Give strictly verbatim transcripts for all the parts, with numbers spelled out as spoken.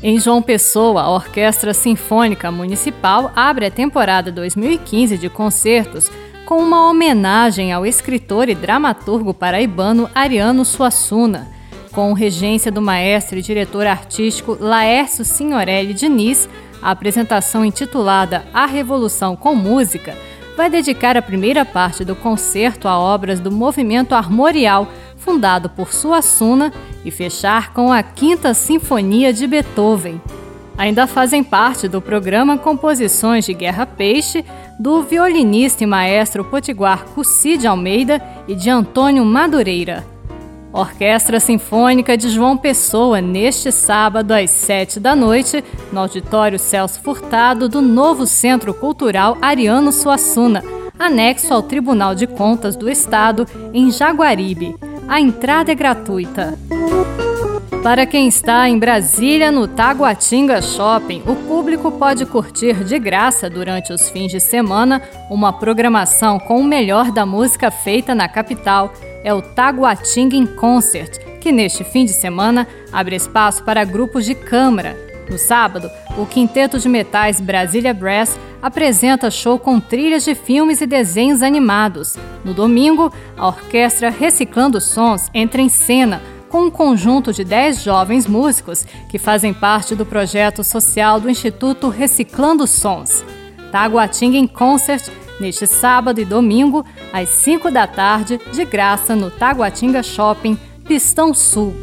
Em João Pessoa, a Orquestra Sinfônica Municipal abre a temporada dois mil e quinze de concertos com uma homenagem ao escritor e dramaturgo paraibano Ariano Suassuna, com regência do maestro e diretor artístico Laércio Signorelli Diniz. A apresentação, intitulada A Revolução com Música, vai dedicar a primeira parte do concerto a obras do movimento armorial fundado por Suassuna e fechar com a Quinta Sinfonia de Beethoven. Ainda fazem parte do programa composições de Guerra Peixe, do violinista e maestro potiguar Cussi de Almeida e de Antônio Madureira. Orquestra Sinfônica de João Pessoa, neste sábado às sete da noite, no Auditório Celso Furtado do novo Centro Cultural Ariano Suassuna, anexo ao Tribunal de Contas do Estado, em Jaguaribe. A entrada é gratuita. Para quem está em Brasília, no Taguatinga Shopping, o público pode curtir de graça durante os fins de semana uma programação com o melhor da música feita na capital. É o Taguatinga in Concert, que neste fim de semana abre espaço para grupos de câmara. No sábado, o Quinteto de Metais Brasília Brass apresenta show com trilhas de filmes e desenhos animados. No domingo, a Orquestra Reciclando Sons entra em cena com um conjunto de dez jovens músicos que fazem parte do projeto social do Instituto Reciclando Sons. Taguatinga in Concert, neste sábado e domingo, às cinco da tarde, de graça no Taguatinga Shopping, Pistão Sul.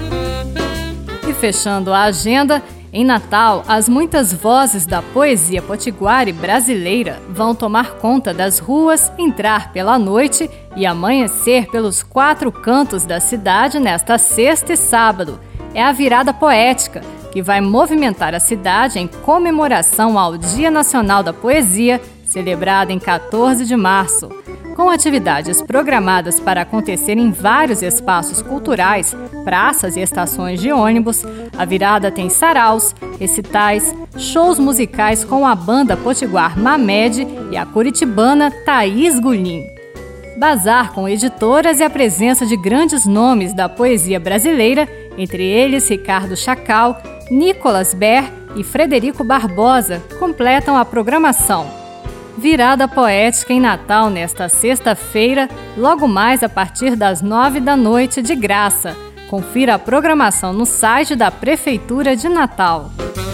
E fechando a agenda, em Natal, as muitas vozes da poesia potiguara e brasileira vão tomar conta das ruas, entrar pela noite e amanhecer pelos quatro cantos da cidade nesta sexta e sábado. É a Virada Poética, que vai movimentar a cidade em comemoração ao Dia Nacional da Poesia, celebrado em quatorze de março. Com atividades programadas para acontecer em vários espaços culturais, praças e estações de ônibus, a virada tem saraus, recitais, shows musicais com a banda potiguar Mamed e a curitibana Thaís Gulim. Bazar com editoras e a presença de grandes nomes da poesia brasileira, entre eles Ricardo Chacal, Nicolas Ber e Frederico Barbosa, completam a programação. Virada Poética em Natal nesta sexta-feira, logo mais a partir das nove da noite, de graça. Confira a programação no site da Prefeitura de Natal.